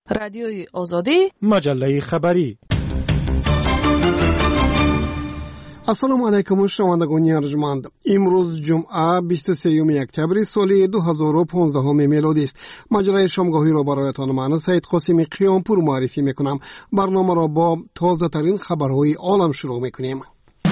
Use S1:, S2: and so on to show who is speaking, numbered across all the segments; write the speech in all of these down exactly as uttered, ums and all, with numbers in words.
S1: رادیوی آزادی،
S2: مجله خبری.
S3: السلام علیکم شنوندگان ارجمند. امروز جمعه بیست و سوم اکتبر سال دو هزار و پانزده میلادی است. مجله شامگاهی را برایتان من سید قاسمی قیامپور معرفی میکنم. برنامه را با تازه ترین خبرهای عالم شروع میکنیم.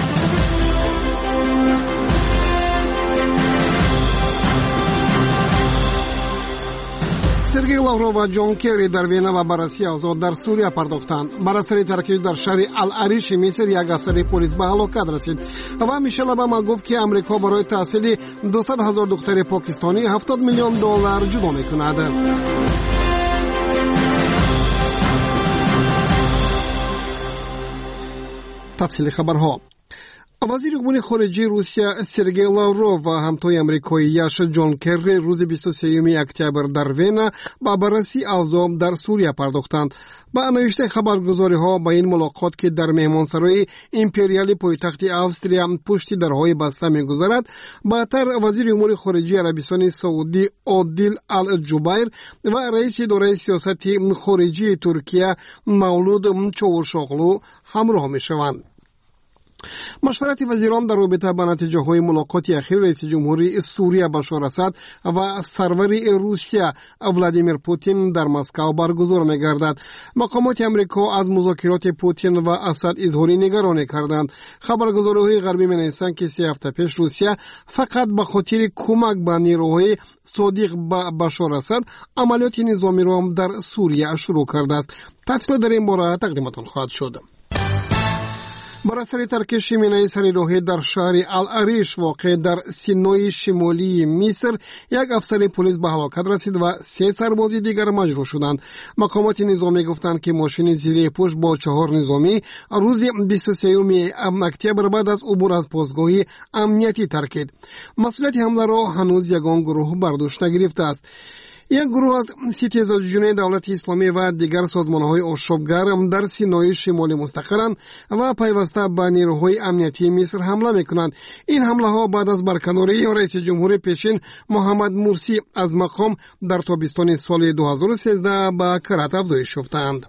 S3: سرگئی لاوروف و جان کری در وینا و بررسی آزاد در سوریه پرداختند. بر اثر ترکیب در شهر العریش مصر یک افسر پلیس به هلاکت رسید و میشل اوباما گفت که امریکا برای تحصیل دویست هزار دختر پاکستانی هفتاد میلیون دلار جدا میکند. تفصیل خبرها. وزیر امور خارجه روسیه سرگئی لاوروف و همتای امریکایی‌اش جان کری روز بیست و سوم اکتبر در وینا با بررسی اوضاع در سوریه پرداختند. با نوشته خبرگزاری‌ها با این ملاقات که در مهمانسرای امپریال پایتخت استرالیا پشت درهای بسته می‌گذرد، بعدتر وزیر امور خارجه عربستان سعودی عادل الجبیر و رئیس اداره سیاست خارجی ترکیه مولود چاوشاغلو همراه می‌شوند. مشورت وزیران در رابطه با نتیجه های ملاقات اخیر رئیس جمهوری سوریه بشار اسد و سرور روسیه ولادیمیر پوتین در مسکو برگزار می گردد. مقامات امریکا از مذاکرات پوتین و اسد اظهار نگرانی کردند. خبرگزاری‌های غربی می نویسند که سه هفته پیش روسیه فقط به خاطر کمک به نیروهای صادق به بشار اسد عملیات نظامی را در سوریه شروع کرده است. تفصیل در این باره تقدیمتان خواهد شد. بر اثر ترکش مینای سریراهی در شهر العریش واقع در سینای شمالی مصر یک افسر پلیس به هلاکت رسید و سه سرباز دیگر مجروح شدند. مقامات نظامی گفتند که ماشین زیر پوش با چهار نظامی روز بیست و سوم اکتبر بعد از عبور از پاسگاه امنیتی ترکید. مسئولیت حمله را هنوز یگان گروه برداشت نگرفته است. یک گروه از ستیزجویان دولت اسلامی و دیگر سازمان‌های آشوبگر در سینای شمالی مستقرند و پیوسته به نیروهای امنیتی مصر حمله می‌کنند. این حمله‌ها بعد از برکناری رئیس جمهور پیشین محمد مرسی از مقام در تابستان سال دو هزار و سیزده به کرات افزایش یافتند.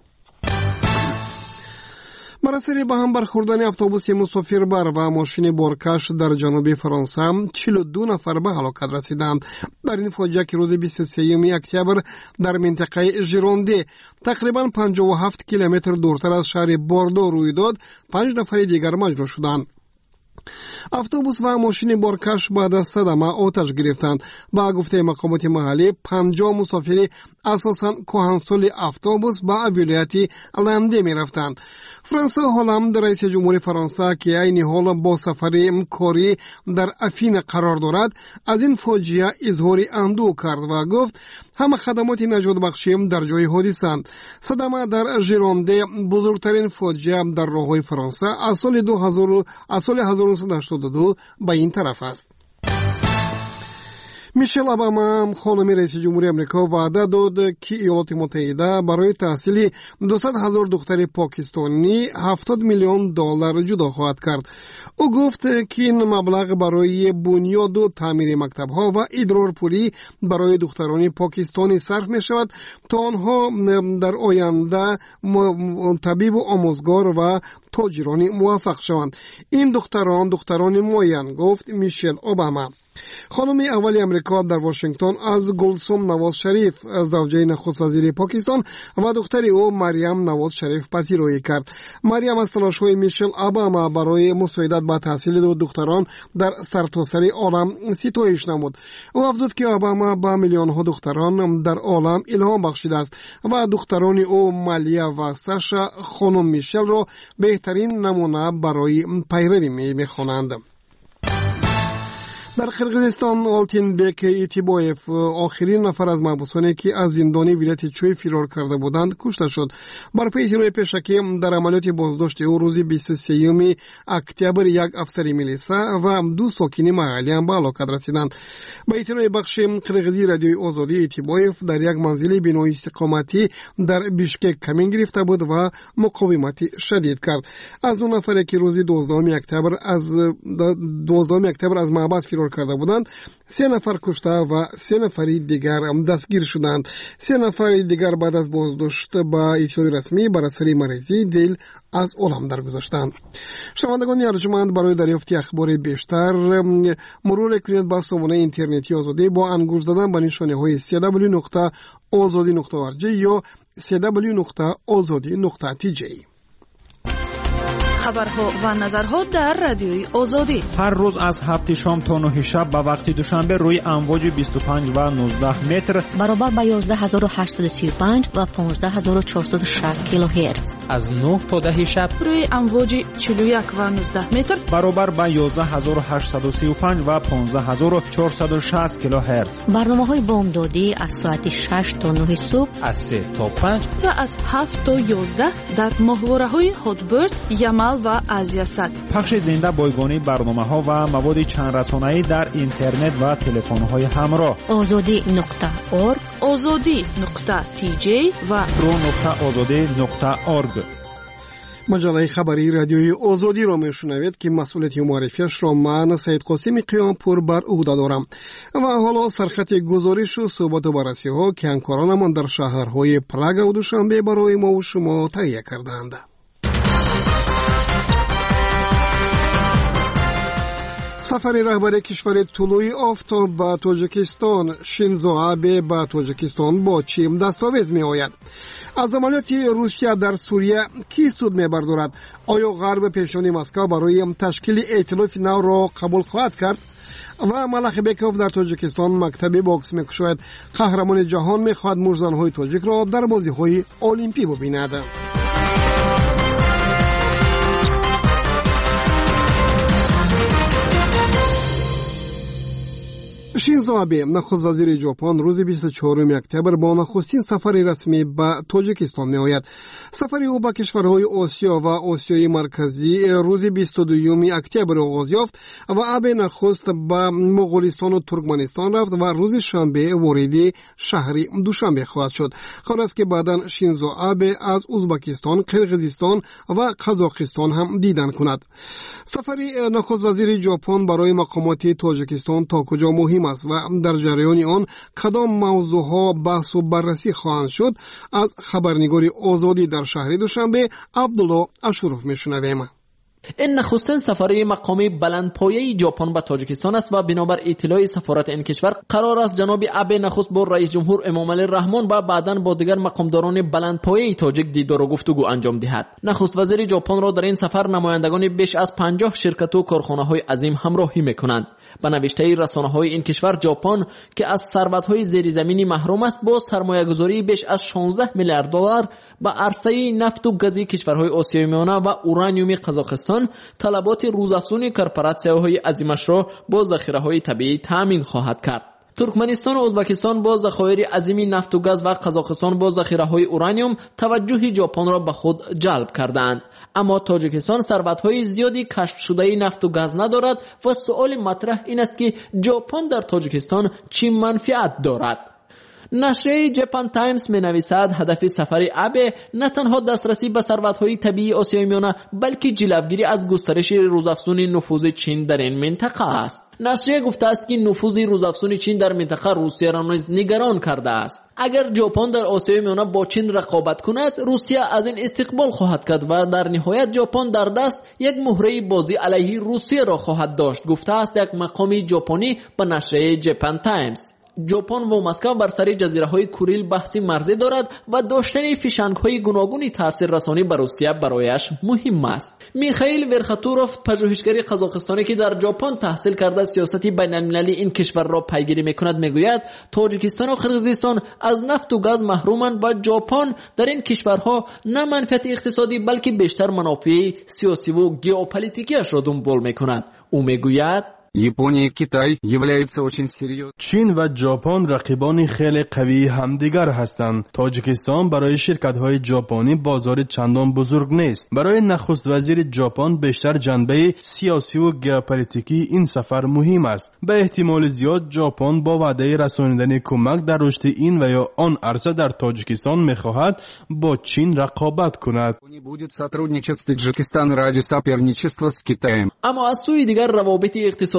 S3: بر اثر به هم برخوردن اتوبوس مسافربر و ماشین بارکش در جنوب فرانسه چهل و دو نفر به هلاکت رسیدند. در این فاجعه که روز بیست و سوم اکتبر در منطقه ژرونده تقریبا پنجاه و هفت کیلومتر دورتر از شهر باردو روی داد، پنج نفر دیگر مجروح شدند. اتوبوس و ماشین بارکش بعد از صدمه آتش گرفتند. با گفته مقامات محلی پنجاه مسافر اساساً کهنسال اتوبوس به ولایت لنده می رفتند. فرانسه هولند رئیس جمهور فرانسه که این حال با سفر کاری در افین قرار دارد از این فاجعه اظهار اندوه کرد و گفت همه خدمات نجات بخشی در جای حادثه‌اند. صدمه در ژرونده بزرگترین فاجعه در راه‌های فرانسه از سال دو هزار از سال هزار و نهصد و هشتاد و دو به این طرف است. میشل اوباما خانم رئیس جمهوری امریکا وعده داد که ایالات متحده برای تحصیل دویست هزار دختر پاکستانی هفتاد میلیون دلار جدا خواهد کرد. او گفت که این مبلغ برای بنیاد و تعمیر مکتب‌ها و ادرار پولی برای دختران پاکستانی صرف می شود تا آنها در آینده طبیب و آموزگار و تاجرانی موفق شوند. این دختران دختران معین، گفت میشل اوباما. خانم اولی امریکا در واشنگتن از گلسوم نواز شریف زوجه نخست وزیر پاکستان و دختر او مریم نواز شریف پذیرایی کرد. مریم از تلاش‌های میشل اوباما برای مساعدت با تحصیل دو دختران در سرتاسر عالم ستایش نمود. او افزود که اوباما با میلیون‌ها دختران در عالم الهام بخشیده است و دختران او مالیا و ساشا خانم میشل را بهترین نمونه برای پیروی می‌خوانند. در قرقیزستان آلتینبک ایتیبایف آخرین نفر از محبوسانی که از زندان ولایت چوی فرار کرده بودند کشته شد. بر پای اطلاع پیشکی در عملیات بازداشت او روز بیست و سوم اکتبر یک افسر میلیسا و دو ساکن محلی هم به هلاکت رسیدند. به اطلاع بخش قرقیزی رادیوی آزادی ایتیبایف در یک منزل بنای استقامتی در بیشکک کمین گرفته بود و مقاومت شدید کرد. از دو نفر که روز دوازدهم اکتبر از دوازدهم اکتبر از محبس فرار فرار کرده بودند سه نفر کشته و سه نفری دیگر دستگیر شدند. سه نفر دیگر بعد از بازداشت با اطلاع رسمی بر اثر مریضی دل از عالم درگذشتند. شنوندگان ارجمند، برای دریافت اخبار بیشتر مرور کنید با سامانه اینترنتی آزادی با انگشت زدن به نشانه های سی دبلیو نقطه آزادی نقطه او آر جی یا سی دبلیو نقطه آزادی نقطه تی جی.
S1: خبرها و نظرها در رادیوی آزادی
S2: هر روز از هفت شام تا نه شب به وقت دوشنبه روی امواج بیست و پنج و نوزده متر
S4: برابر با یازده هزار و هشتصد و سی و پنج و پانزده هزار و چهارصد و شصت کیلوهرتز
S5: از نه تا ده شب
S1: روی امواج چهل و یک و نوزده متر
S2: برابر با یازده هزار و هشتصد و سی و پنج و پانزده هزار و چهارصد و شصت کیلوهرتز.
S4: برنامه‌های بامدادی از ساعت شش تا نه صبح،
S5: از سه تا پنج
S1: و از هفت تا یازده در ماهواره‌های هاتبرد، یمل و آسیا صد.
S2: پخش زنده بایگانی برنامه‌ها و مواد چند رسانه‌ای در اینترنت و تلفن‌های همراه.
S4: آزادی نقطه اورگ،
S1: آزادی نقطه تی جی و
S2: رو نقطه آزادی نقطه اورگ.
S3: مجله خبری رادیوی آزادی را میشنوید که مسئولیت معرفیش را من سید قاسم قیامپور بر عهده دارم. و حالا سرخط گزارش و صحبت و بررسی ها که همکارانمان در شهرهای پراگ و دوشنبه برای ما و شما تهیه کردند. سفر رهبر کشور طلوع آفتاب به تاجیکستان شینزو آبه به تاجیکستان با چه دستاویز می آید؟ از عملیات روسیه در سوریه کی سود می بردارد؟ آیا غرب پیشانی مسکو برای تشکیل ائتلاف نو را قبول خواهد کرد؟ و ملخ بیکوف در تاجیکستان مکتب باکس می کشاید. قهرمان جهان می خواهد مرزنهای تاجیک را در بازی های المپی ببیند. شینزو آبه نخست وزیر ژاپن روز بیست و چهارم اکتبر با نخستین سفر رسمی به تاجیکستان می آید. سفر او به کشورهای آسیا و آسیای مرکزی روز بیست و دوم اکتبر آغاز یافت و آبه نخست به مغولستان و ترکمنستان رفت و روز شنبه وارد شهر دوشنبه خواهد شد. خبر است که بعداً شینزو آبه از ازبکستان، قرقیزستان و قزاقستان هم دیدن کند. سفر نخست وزیر ژاپن برای مقامات تاجیکستان تا کجا مهم است و در جریان آن کدام موضوعها بحث و بررسی خواهند شد؟ از خبرنگار آزادی در شهر دوشنبه عبدالله اشرف میشنویم.
S6: این نخستین سفری مقامی بلندپایه ژاپن به تاجیکستان است و بنابر اطلاع سفارت این کشور قرار است جناب آبه نخست با رئیس جمهور امامعلی رحمان و بعداً با دیگر مقامداران بلندپایه تاجیک دیدار و گفتگو انجام دهد. نخست وزیر ژاپن را در این سفر نمایندگان بیش از پنجاه شرکت و کارخانه‌های عظیم همراهی می‌کنند. به نوشته رسانه‌های این کشور، ژاپن که از ثروت‌های زیرزمینی محروم است با سرمایه‌گذاری بیش از شانزده میلیارد دلار به عرصه نفت و گازی کشورهای آسیای میانه و اورانیوم قزاقستان طلبات روزافزون کورپوراسیون‌های عظیمش را با ذخیره‌های طبیعی تامین خواهد کرد. ترکمنستان و ازبکستان با ذخایر عظیمی نفت و گاز و قزاقستان با ذخیره‌های اورانیوم توجه ژاپن را به خود جلب کردند. اما تاجیکستان ثروت‌های زیادی کشف شده نفت و گاز ندارد و سؤال مطرح این است که ژاپن در تاجیکستان چه منفعت دارد؟ نشریه ژاپن تایمز می نویسد هدف سفر آبه نه تنها دسترسی به ثروت‌های طبیعی آسیای میانه بلکه جلوگیری از گسترش روزافزون نفوذ چین در این منطقه است. نشریه گفته است که نفوذ روزافزون چین در منطقه روسیه را نیز نگران کرده است. اگر ژاپن در آسیای میانه با چین رقابت کند، روسیه از این استقبال خواهد کرد و در نهایت ژاپن در دست یک مهره بازی علیه روسیه را خواهد داشت، گفته است یک مقام ژاپنی به نشریه ژاپن تایمز. ژاپن و مسکو بر سر جزیره‌های کوریل بحثی مرزی دارد و داشتن فشنگ‌های گوناگون تاثیررسانی بر روسیه برایش مهم است. میخائیل ورخاتوروف، پژوهشگر قزاقستانی که در ژاپن تحصیل کرده سیاست بین‌المللی این کشور را پیگیری می‌کند، میگوید تاجیکستان و قرقیزستان از نفت و گاز محرومند و ژاپن در این کشورها نه منفعت اقتصادی بلکه بیشتر منافع سیاسی و ژئوپلیتیکیش را دنبال می‌کند. او میگوید
S7: یابانی کیتای являются очень серьезными.
S8: چین و ژاپن رقیبان خیلی قوی همدیگر هستند. تاجیکستان برای شرکت‌های ژاپنی بازار چندان بزرگ نیست. برای نخست وزیر ژاپن بیشتر جنبه سیاسی و ژئوپلیتیکی این سفر مهم است. به احتمال زیاد ژاپن با وعده رساندن کمک در رشد این و یا آن عرصه در تاجیکستان می‌خواهد با چین رقابت کند.
S7: Будет сотрудничать с Таджикистаном ради соперничества с Китаем.
S6: اما از سوی دیگر روابط اقتصادی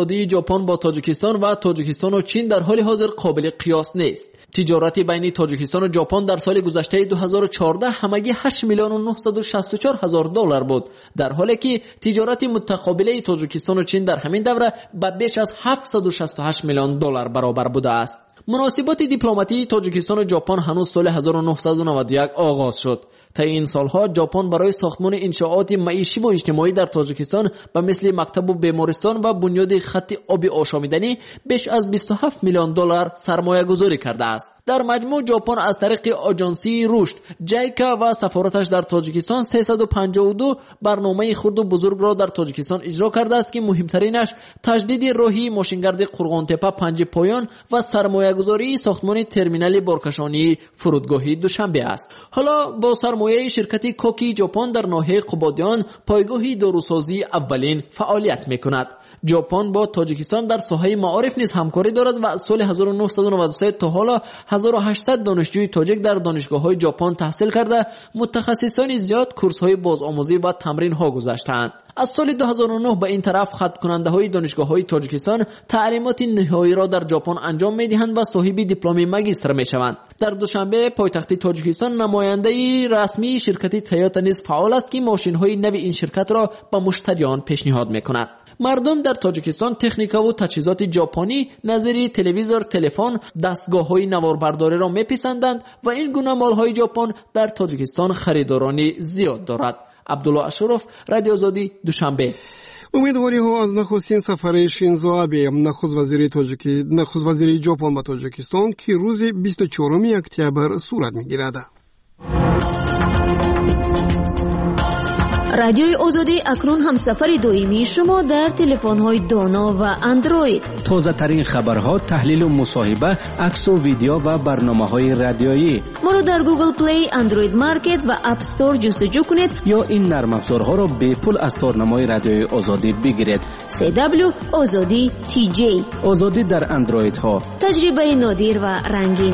S6: اقتصادی ژاپن با تاجیکستان و تاجیکستان و چین در حال حاضر قابل قیاس نیست. تجارت بین تاجیکستان و ژاپن در سال گذشته دو هزار و چهارده همگی هشت میلیون و نهصد و شصت و چهار هزار دلار بود، در حالی که تجارت متقابله تاجیکستان و چین در همین دوره به بیش از هفتصد و شصت و هشت میلیون دلار برابر بوده است. مناسبات دیپلماتی تاجیکستان و ژاپن هنوز سال هزار و نهصد و نود و یک آغاز شد. تا این سالها ژاپن برای ساختمان انشاءات معیشی و اجتماعی در تاجیکستان به مثل مکتب و بیمارستان و بنیاد خط آب آشامیدنی بیش از بیست و هفت میلیون دلار سرمایه گذاری کرده است. در مجموع ژاپن از طریق آژانسی رشد جایکا و سفارتش در تاجیکستان سیصد و پنجاه و دو برنامه خرد و بزرگ را در تاجیکستان اجرا کرده است که مهمترینش تجدید راهی ماشینگرد قرغانتپه پنج پایان و سرمایه گذاری ساختمان ترمینال بارکشانی فرودگاهی دوشنبه است. حالا با سرمایه شرکت کوکی ژاپن در ناحیه قبادیان پایگاه داروسازی اولین فعالیت میکند. ژاپن با تاجیکستان در ساحه معارف نیز همکاری دارد و از سال هزار و نهصد و نود و سه تا حالا هزار و هشتصد دانشجوی تاجیک در دانشگاه‌های ژاپن تحصیل کرده متخصصان زیاد کورس‌های بازآموزی و تمرین‌ها گذاشتند. از سال دو هزار و نه به این طرف خط کننده‌های دانشگاه‌های تاجیکستان تعلیمات نهایی را در ژاپن انجام می‌دهند و صاحب دیپلم ماجستر می‌شوند. در دوشنبه پایتخت تاجیکستان نماینده رسمی شرکت تویوتا نیز فعال است که ماشین‌های نو این شرکت را به مشتریان پیشنهاد می‌کند. مردم در تاجیکستان تکنیکا و تجهیزات ژاپنی نظیر تلویزور، تلفن، دستگاه‌های نواربرداری را می‌پسندند و این گونه مال‌های ژاپن در تاجیکستان خریدارانی زیاد دارد. عبدالله اشرف، رادیو آزادی، دوشنبه.
S3: امیدواری ها از نخستین سفر شینزو آبه نخست وزیر تاجیکی نخست وزیر ژاپن به تاجیکستان که روز بیست و چهارم اکتبر صورت می‌گیرد.
S9: رادیوی آزادی اکنون هم سفر دائمی شما در تلفن‌های دانا و اندروید.
S10: تازه ترین خبرها، تحلیل و مصاحبه، عکس و ویدیو و برنامه‌های رادیویی.
S9: ما رو در گوگل پلی، اندروید مارکت و اپ استور جستجو کنید
S10: یا این نرم افزارها را به پول از تارنمای رادیوی آزادی بگیرید.
S9: سی دبلیو آزادی تی جی.
S10: آزادی در اندروید ها.
S9: تجربه نادر و رنگین.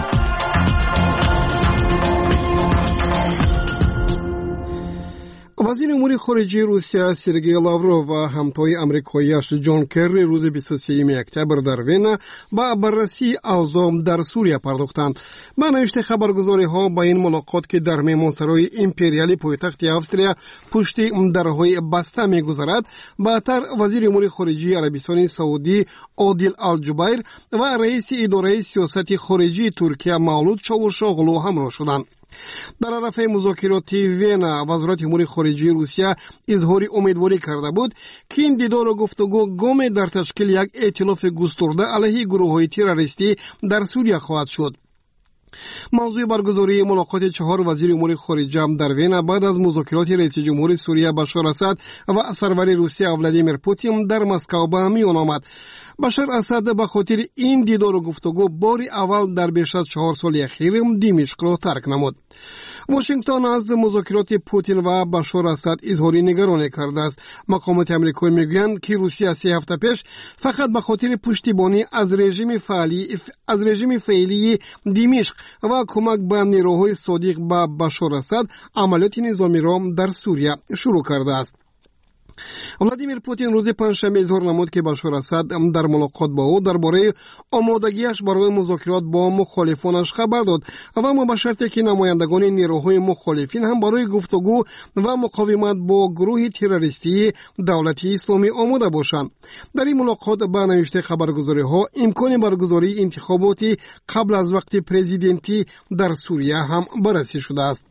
S3: وزیر امور خارجه روسیه سرگئی لاوروف و همتای آمریکایی‌اش جان کری روز بیست و سوم اکتبر در وین با بررسی اوضاع در سوریه پرداختند. با نوشته خبرگزاری‌ها با این ملاقات که در مهمانسرای امپریالی پایتخت استرالیا پشت درهای بسته می‌گذرد، بعدتر وزیر امور خارجه عربستان سعودی عادل الجبیر و رئیس اداره سیاست خارجی ترکیه مولود چاوشاغلو همراه شدند. در عرصه مذاکرات وین وزارت امور خارجه روسیه اظهار امیدواری کرده بود که این دیدار و گفتگو گام در تشکیل یک ائتلاف گسترده علیه گروه‌های تروریستی در سوریه خواهد شد. موضوع برگزاری ملاقات چهار وزیر امور خارجه در وین بعد از مذاکرات رئیس جمهور سوریه بشار اسد و سرور روسیه ولادیمیر پوتین در مسکو به میان آمد. بشار اسد به خاطر این دیدار و گفتگو بار اول در بیش از چهار سال اخیر دمشق را ترک نمود. واشنگتن از مذاکرات پوتین و بشار اسد اظهار نگرانی کرده است. مقامات آمریکایی میگویند که روسیه سه هفته پیش فقط به خاطر پشتیبانی از رژیم فعلی از رژیم فعلی دمشق و کمک به نیروهای صادق به بشار اسد عملیات نظامی را در سوریه شروع کرده است. ولادیمیر پوتین روز پنجشنبه اظهار نمود که بشار اسد در ملاقات با او درباره آمادگیش برای مذاکرات با مخالفانش خبر داد و اما به شرطی که نمایندگان نیروهای مخالفین هم برای گفتگو و مقاومت با گروه تروریستی دولت اسلامی آماده باشند. در این ملاقات به نوشته خبرگزاری‌ها امکان برگزاری انتخابات قبل از وقت پرزیدنتی در سوریه هم بررسی شده است.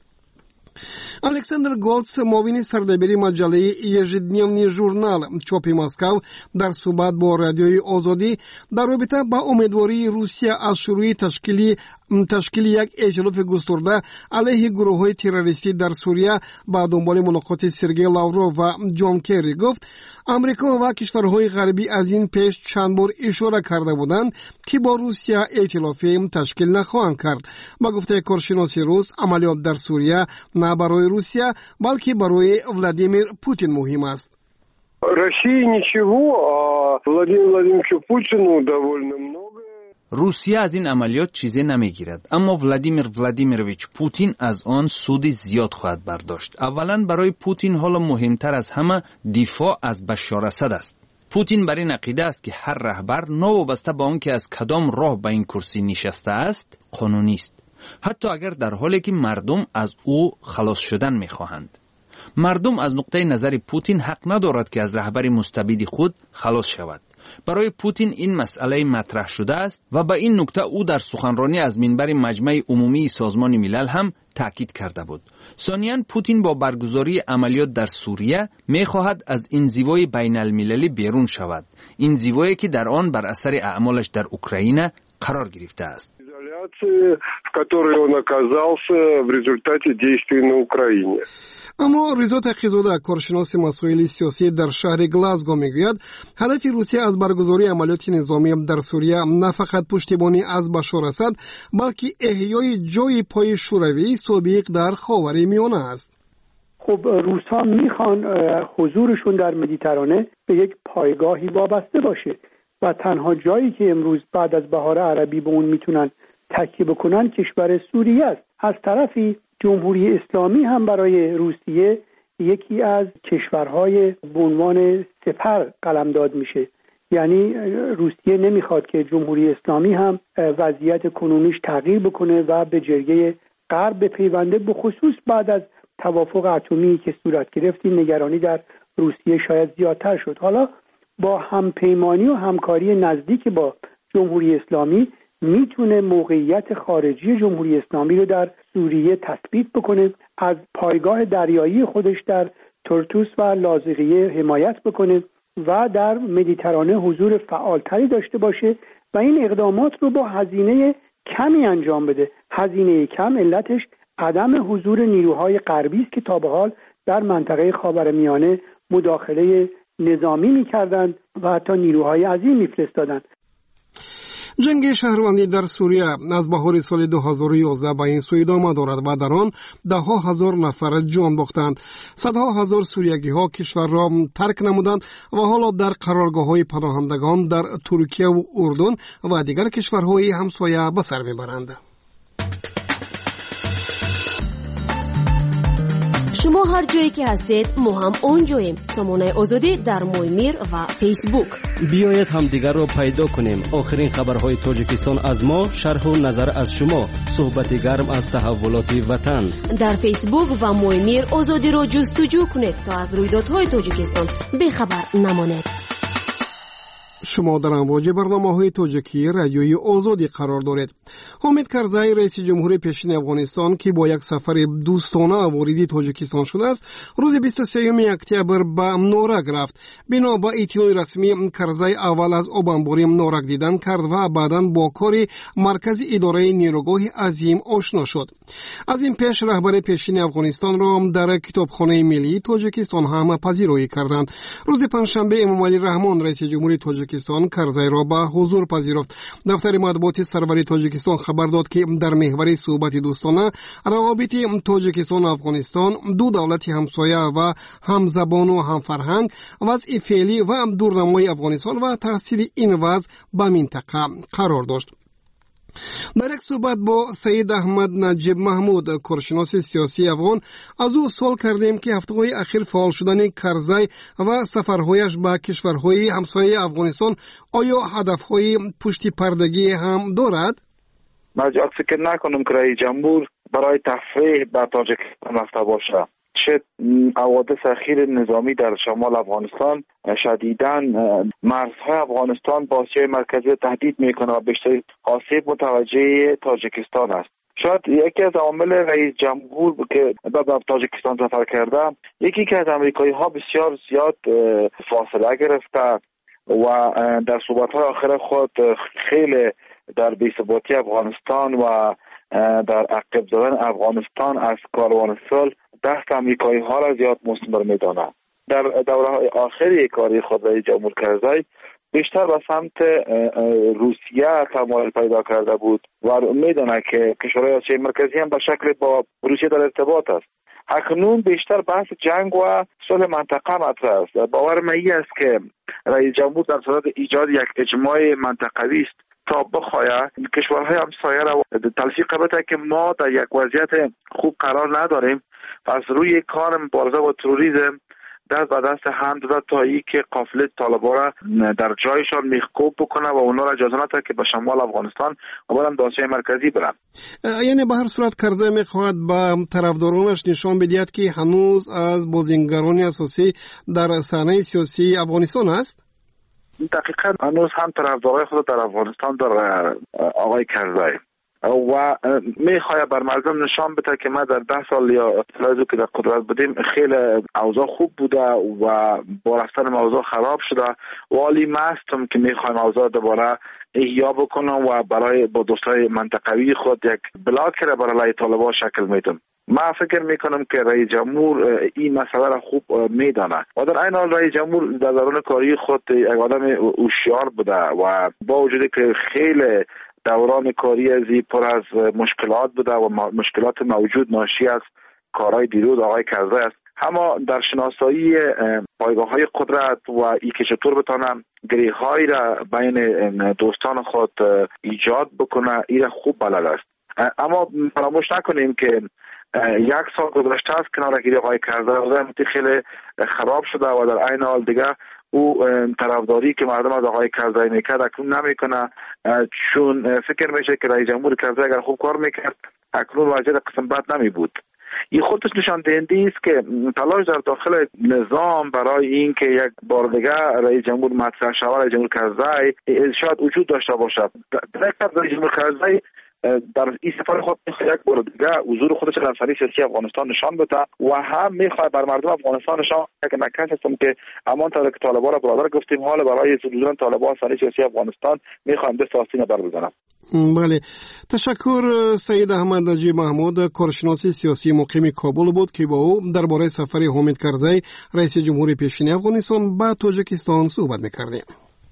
S3: الکساندر گولتس معاون سردبیر مجله یژدنیوی ژورنال چاپ مسکو در صحبت با رادیوی آزادی در رابطه با امیدواری روسیه از شروع تشکیل تشکیل یک ائتلاف گسترده علیه گروه‌های تروریستی در سوریه با دنبال ملاقات سرگئی لاوروف و جان کری گفت امریکا و کشورهای غربی از این پیش چند بار اشاره کرده بودند که با روسیه ائتلافی تشکیل نخواهند کرد. با گفته کارشناس روس عملیات در سوریه نه برای روسیه بلکه برای ولادیمیر پوتین مهم است.
S11: России ничего, а Владимиру Владимировичу Путину довольно много.
S12: روسیه از این عملیات چیزی نمیگیرد، اما ولادیمیر ولادیمیرویچ پوتین از آن سود زیاد خواهد برداشت. اولا برای پوتین حالا مهمتر از همه دفاع از بشار اسد است. پوتین بر این عقیده است که هر رهبر نوابسته با اون که از کدام راه به این کرسی نشسته است قانونی است، حتی اگر در حالی که مردم از او خلاص شدن میخواهند. مردم از نقطه نظر پوتین حق ندارد که از رهبر مستبد خود خلاص شود. برای پوتین این مسئله مطرح شده است و به این نکته او در سخنرانی از منبر مجمع عمومی سازمان ملل هم تاکید کرده بود. ثانیاً پوتین با برگزاری عملیات در سوریه می‌خواهد از این زیوای بین المللی بیرون شود، این زیوایی که در آن بر اثر اعمالش در اوکراین قرار گرفته است.
S11: в которой он оказался в результате действий на Украине.
S3: اما رضا تقی‌زاده کارشناس مسائل سیاسی در شهر گلاسگو میگوید هدف روسیه از برگزاری عملیات نظامی در سوریه نه فقط پشتیبانی از بشار اسد بلکه احیای جای پای شوروی سابق در خاورمیانه است.
S13: خب روس‌ها میخوان حضورشون در مدیترانه به یک پایگاهی وابسته باشه و تنها جایی که امروز بعد از بهار عربی به اون میتونن تکیه بکنن کشور سوریه است. از طرفی جمهوری اسلامی هم برای روسیه یکی از کشورهای به عنوان سپر قلمداد میشه. یعنی روسیه نمیخواد که جمهوری اسلامی هم وضعیت کنونیش تغییر بکنه و به جرگه غرب بپیونده، به خصوص بعد از توافق اتمی که صورت گرفت. این نگرانی در روسیه شاید زیادتر شد. حالا با همپیمانی و همکاری نزدیک با جمهوری اسلامی میتونه موقعیت خارجی جمهوری اسلامی رو در سوریه تثبیت بکنه، از پایگاه دریایی خودش در ترتوس و لاذقیه حمایت بکنه و در مدیترانه حضور فعالتری داشته باشه و این اقدامات رو با هزینه کمی انجام بده. هزینه کم علتش عدم حضور نیروهای غربی است که تا به حال در منطقه خاورمیانه مداخله نظامی می‌کردند و حتی نیروهای عظیم می‌فرستادند.
S3: جنگ شهروندی در سوریه از بهار سال دو هزار و یازده به این سو ادامه دارد و در آن ده ها هزار نفر جان باختند. صدها هزار سوریگی ها کشور را ترک نمودند و حالا در قرارگاه های پناهندگان در ترکیه و اردن و دیگر کشورهای همسایه به سر میبرند.
S9: شما هر جایی که هستید ما هم اونجاییم. سامانه آزادی در مویمیر و فیسبوک.
S10: بیایید هم دیگر رو پیدا کنیم. آخرین خبرهای تاجیکستان از ما، شرح و نظر از شما، صحبت گرم از تحولات وطن.
S9: در فیسبوک و مویمیر آزادی رو جستجو کنید تا از رویدادهای تاجیکستان بیخبر نمانید.
S3: شما در امواج برنامه‌های تاجیکی رادیوی آزادی قرار دارید. حامد کرزی رئیس جمهور پیشین افغانستان که با یک سفر دوستانه وارد تاجیکستان شده است، روز بیست و سوم اکتبر به نورک رفت. بنا به اطلاع رسمی، کرزی اول از آبانباری نورک دیدن کرد و بعداً با کار مرکز اداره نیروگاه عظیم آشنا شد. از این پیش رهبر پیشین افغانستان را در کتابخانه ملی تاجیکستان هم پذیرایی کردند. روز پنجشنبه امام علی رحمان رئیس جمهور تاجیکستان کرزی را به حضور پذیرفت. دفتر مطبوعات سرور تاجیکستان خبر داد که در محور صحبت دوستانه روابط تاجیکستان و افغانستان، دو دولت همسایه و همزبان و همفرهنگ، وضع فعلی و دورنمای افغانستان و تاثیر این وضع به منطقه قرار داشت. در یک صحبت با سید احمد نجیب محمود کارشناس سیاسی افغان از او سوال کردیم که هفته‌های اخیر فعال شدن کرزی و سفرهایش به کشورهای همسایه افغانستان آیا هدفهای پشت پردگی هم دارد؟
S14: من فکر نکنم که رئیس جمهور برای تفریح به تاجیکستان رفته باشه. چه حوادث اخیر نظامی در شمال افغانستان شدیداً مرزهای افغانستان با آسیای مرکزی تهدید میکنه و بیشتر آسیب متوجه تاجیکستان است. شاید یکی از عوامل رئیس جمهور که به تاجیکستان سفر کرده، یکی که از امریکایی ها بسیار زیاد فاصله گرفته و در صحبت‌های آخر خود خیلی در بی‌ثباتی افغانستان و در عقب زدن افغانستان از کاروان صلح دست امریکایی ها را زیاد مثمر می‌داند. در دوره آخری کاری خود رئیس جمهور کرزی بیشتر به سمت روسیه تمایل پیدا کرده بود و می‌داند که کشورهای آسیای مرکزی هم به شکل با روسیه در ارتباط است. اکنون بیشتر بحث جنگ و صلح منطقه مطرح است. باور من این است که رئیس جمهور در صدد ایجاد یک اجماع منطقوی است تا بخواهد کشورهای همسایه را تلفیق بده که ما در یک وضعیت خوب قرار نداریم، پس روی کار مبارزه با تروریسم دست به دست هم داد تا ای که قافله طالبان را در جایشان میخکوب بکنه و اونا را اجازه نده که به شمال افغانستان و بعدم داعش مرکزی برن.
S3: یعنی به هر صورت کرزی میخواهد به طرفدارانش نشان بدهد که هنوز از بازیگران اساسی در صحنه سیاسی افغانستان است.
S14: دقیقاً هنوز هم طرفدارای خود در افغانستان داره آقای کرزی و میخواد بر مردم نشان بده که ما در ده سال یا سال‌ای که در قدرت بودیم خیلی اوضاع خوب بوده و با رفتن اوضاع خراب شده و حالی مستم که میخوایم اوضاع دوباره احیا بکنم و برای با دوستای منطقوی خود یک بلاک را برای طالبان شکل میدم. ما فکر میکنم که رئیس جمهور این مسئله را خوب میدانه و در این حال رئیس جمهور در دوران کاری خود یک آدم هوشیار بوده و با وجودی که خیلی دوران کاری ازی پر از مشکلات بوده و مشکلات موجود ناشی از کارهای دیروز آقای کرزی است، اما در شناسایی پایگاه های قدرت و ای که چطور بتانم گریه هایی را بین دوستان خود ایجاد بکنه ای را خوب بلد است. اما فراموش نکنیم که یک سال گذشته است کنارگیری آقای کرزی خیلی خراب شده و در عین حال دیگه او طرفداری که مردم از آقای کرزی میکرد اکنون نمیکنه، چون فکر میشه که رئیس جمهور کرزی اگر خوب کار میکرد اکنون وضعیت قسم بد نمی بود. این خودش نشان دهنده است که تلاش در داخل نظام برای این که یک بار دیگه رئیس جمهور مطرح شود، رئیس جمهور کرزی شاید وجود داشته باشد. در رئیس جمهور کرزی در این سفر خود میخواد یک بار دیگه حضور خودش در صحنه سیاسی افغانستان نشان بده و هم میخواد بر مردم افغانستان نشان که نکس هستم که همان طور که طالبان را برادر گفتیم حال برای حضور طالبان صحنه سیاسی افغانستان میخوام دست آستین بر بزنم.
S3: بله، تشکر. سید احمد نجیب محمود، کارشناس سیاسی مقیم کابل بود که با او درباره سفر حامد کرزی رئیس جمهور پیشین افغانستان به تاجیکستان صحبت می‌کردیم.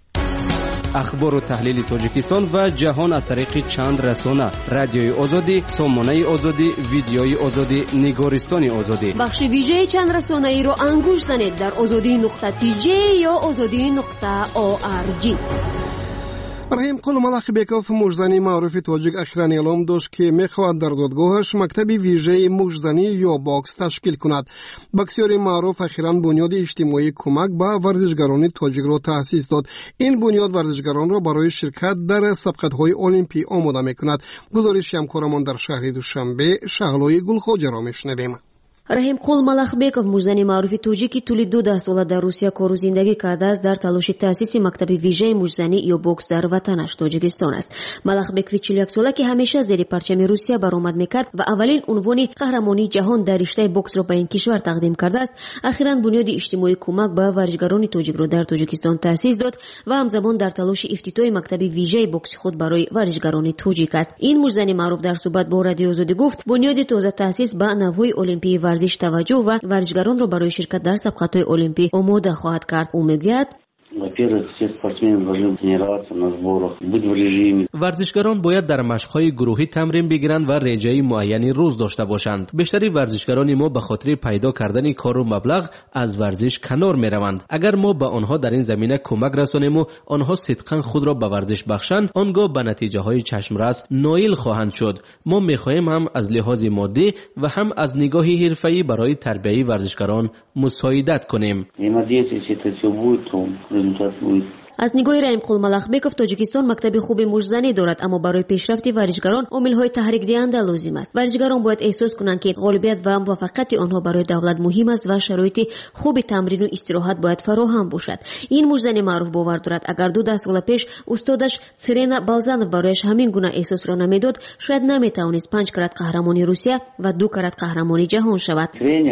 S10: اخبار و تحلیل تاجیکستان و جهان از طریق چند رسانه: رادیوی آزادی، سامانه آزادی، ویدیوی آزادی، نگارستان آزادی.
S9: بخش ویژه چند رسانه ای رو انگوش زنید در آزادی نقطه تی جی یا آزادی نقطه او آر جی.
S3: رحیم قل ملخ بیکوف مجزنی معروف تاجیک اخیراً اعلام داشت که میخواهد در زادگاهش مکتب ویژه مجزنی یا باکس تشکیل کند. بکسیار معروف اخیراً بنیاد اجتماعی کمک به ورزشکاران تاجیک را تأسیس داد. این بنیاد ورزشکاران را برای شرکت در سبقت‌های المپی آماده میکند. گزارش همکارمان در شهر دوشنبه شهلای گلخواجه را میشنویم.
S9: رحیم قول малахбеков мужзани маъруфи тоҷик ки тӯли ду даҳсола дар русия кору зиндагӣ кардааст дар талоши таъсиси мактаби вижаи мужзанӣ ё бокс дар ватанаш тоҷикистон аст. малахбекови чилу як сола ки ҳамеша зери парчами русия баромад мекард ва аввалин унвони қаҳрамонии ҷаҳон дар риштаи боксро ба ин кишвар тақдим кардааст, ахиран бунёди иҷтимоӣ кӯмак ба варзишгарони тоҷикро дар тоҷикистон таъсис дод ва ҳамзамон дар талоши ифтитоҳи мактаби вижаи бокси худ барои варзишгарони тоҷик аст. ин мужзани маъруф дар суҳбат бо радиои озодӣ гуфт бунёди тоза таъсис ба навъҳои олимпии ورزش توجه و ورزشکاران را برای شرکت در سبقت‌های المپی آماده خواهد کرد. او میگوید
S15: ورزشکاران باید در مشق‌های گروهی تمرین بگیرند و رژه‌ای معینی روز داشته باشند. بیشتری ورزشکاران ما به خاطر پیدا کردن کار و مبلغ از ورزش کنار می‌روند. اگر ما به آنها در این زمینه کمک رسانیم و آنها صدقاً خود را به ورزش بخشند، آنگاه به نتیجه‌های چشم‌رس نائل خواهند شد. ما می‌خواهیم هم از لحاظ مادی و هم از نگاه حرفه‌ای برای تربیت ورزشکاران مساعدت کنیم.
S9: از نگاه رحیم قول малахбеков тоҷикистон мактаби хуби мужзанӣ дорад, аммо барои пешрафти варзишгарон омилҳои таҳрикдиҳанда лозим аст. варзишгарон бояд эҳсос кунанд ки ғолибият ва муваффақияти онҳо барои давлат муҳим аст ва шароити хуби тамрину истироҳат бояд фароҳам бошад. ин мужзани маъруф бовар дорад агар ду даҳ сола пеш устодаш Сирена Балзанов барояш ҳамин гуна эҳсосро намедод, шояд наметавонист панҷ карат қаҳрамони Русия ва ду карат қаҳрамони ҷаҳон шавад.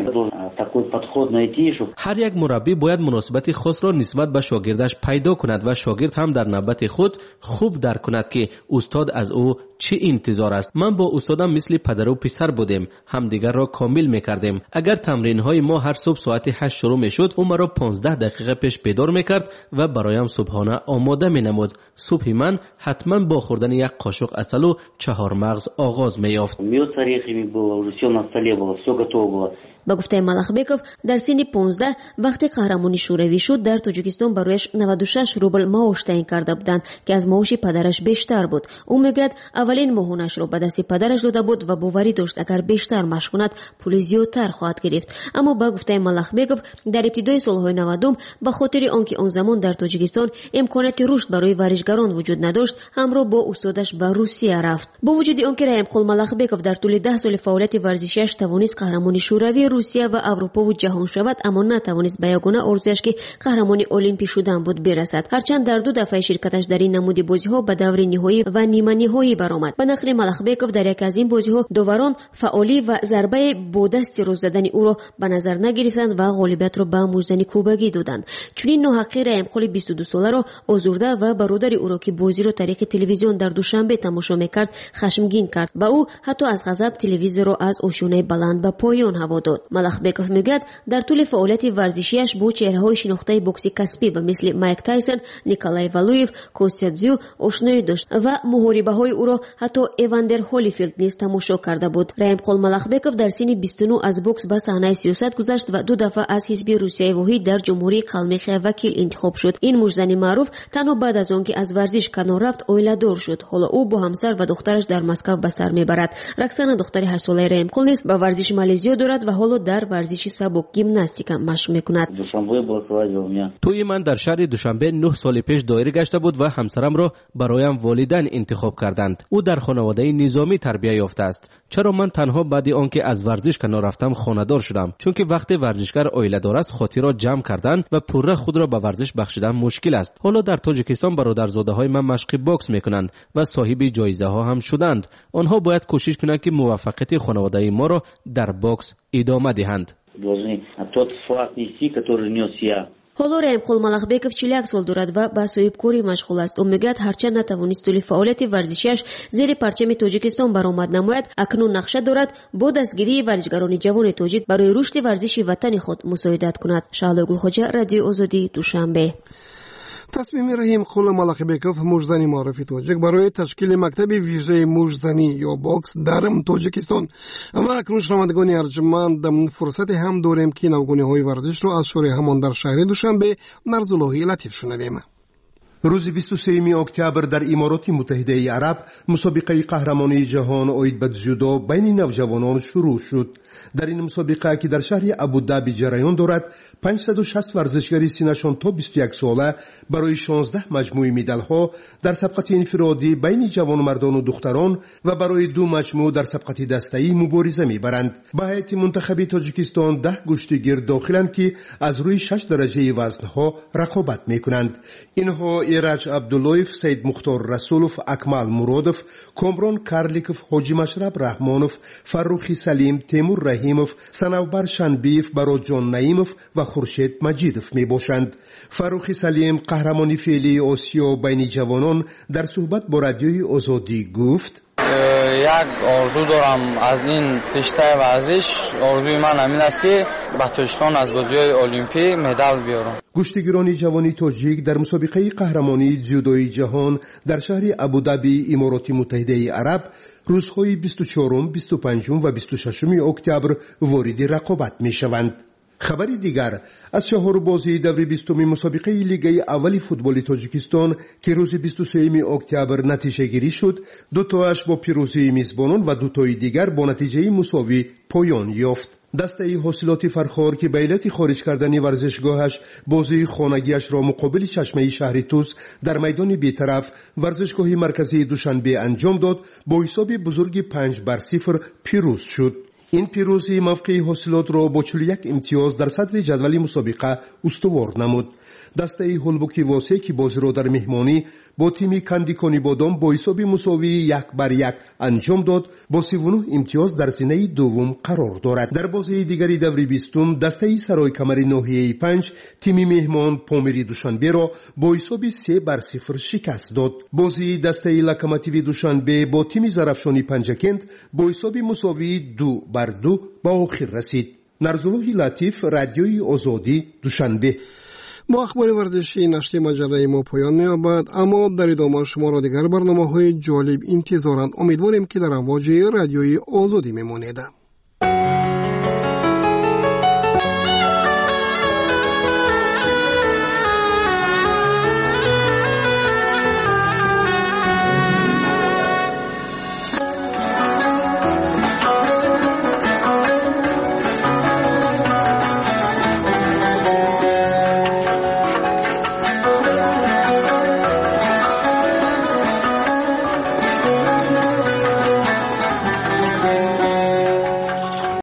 S15: هر یک مربی باید مناسبت خاص را نسبت به شاگردش پیدا کند و شاگرد هم در نوبت خود خوب درک کند که استاد از او چه انتظار است. من با استادم مثل پدر و پسر بودیم، همدیگر را کامل میکردیم. اگر تمرین های ما هر صبح ساعت هشت شروع میشد، او مرا پانزده دقیقه پیش بیدار میکرد و برایم صبحانه آماده مینمود. صبح من حتما با خوردن یک قاشق عسل و چهار مغز آغاز میافت.
S9: با گفته малахбеков در سن پانزده وقتی قهرمانی شوروی شد در تاجیکستان برایش نود و شش روبل معاش تعیین کرده بودند که از معاش پدرش بیشتر بود. او میگوید اولین ماهانش را به دست پدرش داده بود و باوری داشت اگر بیشتر مشق کند پول زیادتر خواهد گرفت. اما با گفته ملخبکوف در ابتدای سالهای نودم به خاطر آنکه آن زمان در تاجیکستان امکانات رشد برای ورزشکاران وجود نداشت همراه با استادش به روسیه رفت. با وجود آنکه رحیمقل ملخبکوف در طول ده سال فعالیت ورزشیش توانست قهرمانی شوروی، روسیه و اروپا و جهان شود، اما نتوانست به یگانه آرزویش که قهرمانی المپی شدن بود برسد. هرچند در دو دفعه شرکتش در این نمود بازی‌ها به دور نهایی و نیمه نهایی برآمد. به نقل ملخبکوف در یک از این بازی‌ها داوران فعالی و ضربه با دست راست زدن او را به نظر نگرفتند و غالبیت را به موزنی کوبگی دادند. چنین ناحقی رحیمقل بیست و دو ساله را آزرده و برادر او را که بازی را طریق تلویزیون در دوشنبه تماشا می‌کرد خشمگین کرد و او حتی از غضب تلویزیون را از آشیانه بلند به پایان هوا داد. ملخبکوف میگوید در طول فعالیت ورزشیش با چهره‌های شناخته بوکسی کسبی و مثل مایک تایسون، نیکولای والویف، کوستیا تزیو آشنایی داشت و محاربه‌های او را حتی ایواندر هولیفیلد نیز تماشا کرده بود. رحیمقل ملخبکوف در سن بیست و نه از بوکس به صحنه سیاست گذشت و دو دفعه از حزب روسیه واحد در جمهوری قلمخ وکیل انتخاب شد. این مجزن معروف تنها بعد از آنکه از ورزش کنار رفت اویله‌دار شد. حالا او با همسر و دخترش در مسکو به سر میبرد. رکسانا دختری هشت ساله رحیمقل نیز به ورزش مالزیا دارد و حالا در ورزش سبک گیمناستیک مشق میکند.
S15: توی من در شهر دوشنبه نه سال پیش دایر گشته بود و همسرم را برایم والدین انتخاب کردند. او در خانواده نظامی تربیت یافته است. چرا من تنها بعد آنکه از ورزش کنار رفتم خانه‌دار شدم؟ چون که وقتی ورزشکار عائله‌دار است خاطر را جمع کردن و پوره خود را به ورزش بخشیدن مشکل است. حالا در تاجیکستان برادرزاده‌های من مشق بوکس میکنند و صاحب جایزه ها هم شدند. آنها باید کوشش کنند که موفقیت خانواده ما را در بوکس ادامه دهند.
S9: حالا رحیمقل ملخبکوف چهل و یک سال دارد و به صاحبکاری مشغول است. او میگوید هرچند نتوانست طول فعالیت ورزشیش زیر پرچم تاجیکستان برآمد نماید، اکنون نقشه دارد با دستگیری ورزشکاران جوان تاجیک برای رشد ورزشی وطن خود مساعدت کند. شعله گلخوجه، رادیو آزادی، دوشنبه.
S3: تصمیم رحیمقل ملخبکوف مجزنی معرفی تاجیک برای تشکیل مکتب ویژه مجزنی یا بوکس در تاجیکستان و اکنون شنوندگان ارجمند فرصت هم داریم که نوگونی‌های ورزش را از شوره همان در شهر دوشنبه نرزاللهی لطیف شنویم.
S16: روز بیست و سوم اکتبر در امارات متحده عرب مسابقه قهرمانی جهان اوید به جودو بین نوجوانان شروع شد. در این مسابقه که در شهر ابودابی جریان دارد، پانصد و شصت ورزشکاری سنشان تا بیست و یک ساله برای شانزده مجموعه مدال‌ها در سبقت انفرادی بین جوان مردان و دختران و برای دو مجموعه در سبقت دسته‌ای مبارزه می‌برند. به هیئت منتخب تاجیکستان ده گشتیگر داخلند که از روی شش درجه وزن‌ها رقابت می‌کنند. اینها ایرج عبداللهیف، سید مختار رسولوف، اکمل مرادوف، کامران کارلیکوف، حاجی مشرب رحمانوف، فروخی سلیم، تیمور رحیموف، سنوبر شنبیف، براجان نعیموف و خورشید مجیدوف می باشند. فروخی سلیم، قهرمانی فعلی آسیا بین جوانان، در صحبت با رادیوی آزادی گفت:
S17: یک آرزو دارم از این رشته ورزش. آرزوی من همین است که به تاجیکستان از بازی‌های المپی مدال بیارم.
S16: گشتیگران جوانی تاجیک در مسابقه قهرمانی جودوی جهان در شهر ابودابی امارات متحده عرب روزهای بیست و چهارم، بیست و پنجم و بیست و ششم اکتبر وارد رقابت می شوند. خبری دیگر از چهار بازی دور بیستم مسابقه لیگ اول فوتبال تاجیکستان که روز بیست و سوم اکتبر نتیجه گیری شد، دو تاش با پیروزی میزبانان و دو تای دیگر با نتیجه مساوی پایان یافت. دسته حاصلات فرخار که به علت خارج کردن ورزشگاهش بازی خانگیش را مقابل چشمه شهر توس در میدان بیطرف ورزشگاه مرکزی دوشنبه انجام داد، با حساب بزرگ پنج بر صفر پیروز شد. این پیروزی موقع حاصلات را با چهل و یک امتیاز در صدر جدول مسابقه استوار نمود. دسته هولبوکی واسه که بازی را در مهمانی با تیم کندیکانی بادام با حساب مساوی یک بر یک انجام داد، با سی و نه امتیاز در زینه دوم قرار دارد. در بازی دیگری دور بیستم دسته سرای کمر ناحیه پنج تیم مهمان پامیری دوشنبه را با حساب سه بر صفر شکست داد. بازی دسته لکماتیوی دوشنبه با تیم زرفشانی پنجکند با حساب مساوی دو بر دو با آخر رسید. نرزاللهی لطیف، رادیوی آزادی، دوشنبه.
S3: با اخبار ورزشی نشر مجله ما پایان می‌یابد، اما در ادامه شما را دیگر برنامه‌های جالب انتظارند. امیدواریم که در امواج رادیوی آزادی میمانید.